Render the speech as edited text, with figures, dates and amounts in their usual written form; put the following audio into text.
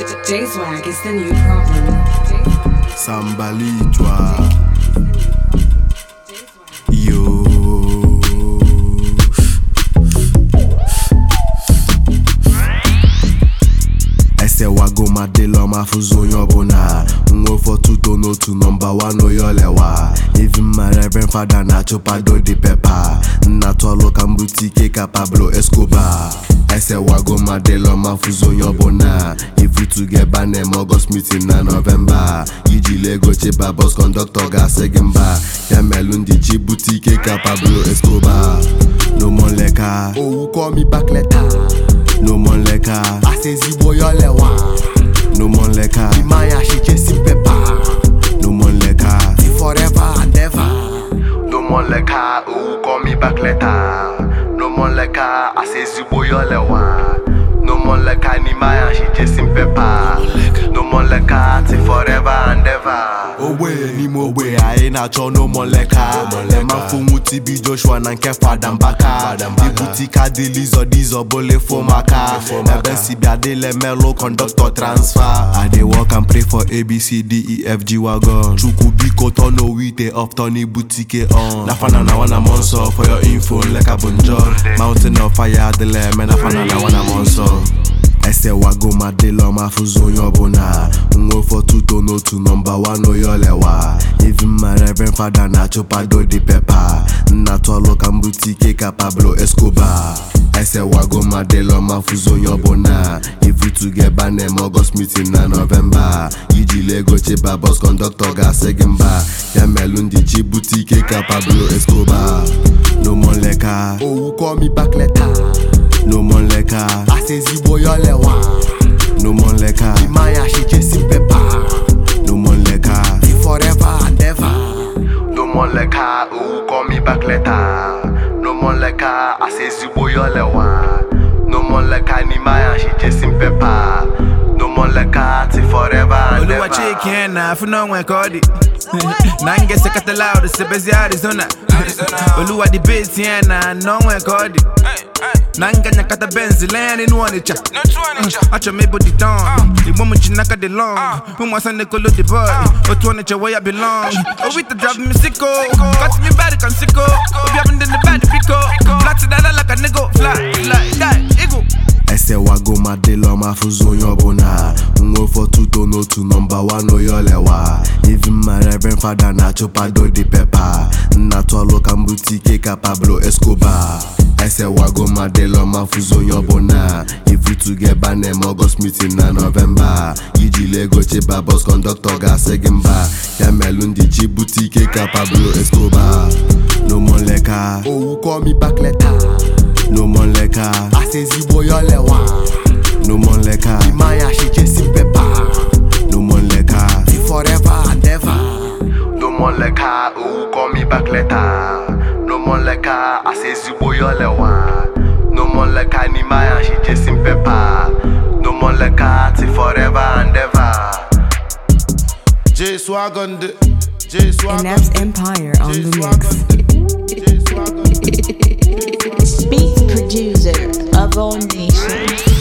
J-Swag is the new problem. Sambalichwa. Yo. Ese wago madelo mafuzo yobona. Ngo for tuto no to number one no yolewa. Even my reverend father na chopado de pepper. Na tolo kambutike ka Pablo Escobar. Ese wago madelo mafuzo yobona. If we together name August meeting na November. Iji Lego cheba boss conductor ga segimba. Yamelundi chibutike ka Pablo Escobar. No more leka. Oh, call me back later. No more leka. I say zibo yolewa. No more leka. Imaya she chasing pepper. No more leka. Forever and ever. No more leka. Oh, call me back later. No more leka. I say zibo yolewa. No more leka. Imaya she chasing pepper. No more leka. Forever and ever. Oh way, ni mo way. I ain't a cho no more leka. Lema fumu tibi Joshua nanke fadam baka. Ibutika delizo dizo bole fomaka. Ebe si biadele melo conductor transfer. I dey walk and pray for ABCDEFG wagon. Chuku biko tono wite of Tony boutique on. Nafana na wana monso for your info leka bonjour. Mountain of fire adele me nafana na wana monso. Ese wago madelo mafuzo yobona. Ngo for tuto no to number one no yolewa. Even my reverend father na chopado de pepper. Na tolo kambutike ka Pablo Escobar. Ese wago madelo mafuzo yobona. If we together name August meeting na November. Iji Lego cheba boss conductor ga segimba. Yamelundi chibutike ka Pablo Escobar. No more leka. Oh, call me back later. No more leka. I say zibo yolewa. No more leka. Imaya she chasing pepper. No more leka. Forever and ever. No more leka. Oh, call me back later. No more leka. I say zibo yolewa. No more leka. Imaya she chasing pepper. No more leka. Forever and ever. Oluwa chicken na funo we kodi. Nange sekata loud se bezi Arizona. Oluwa di base na no we kodi. Nanga nyakata benzi land in one cha. Acha me body down. The woman chinaka de long. Who wants to call the boy? But one cha where I belong. Oh with the drop me sicko. Got me bad can sicko. We haven't done the bad pico. Flat that like a nigga fly like that. Ego. Ese wago madelo mafuzo yobona. Ngo for tuto no to number one no yolewa. Even my reverend father na chopado de pepper. Na tolo kambutike ka Pablo Escobar. Ese wago madelo mafuzo yobona. If we together name August meeting na November. Iji Lego cheba boss conductor ga segimba. Yamelundi chibutike ka Pablo Escobar. No more leka. Oh, call me back later. No more leka. I say zibo yolewa. No more leka. Imaya she chasing pepper. No more leka. Forever and ever. No more leka. Oh, call me back later. No more leka. I say zibo yolewa. No more leka. Imaya she chasing pepper. No more leka. Forever and ever. J-Swag on the Inep's Empire on the mix. Beat producer of all nations.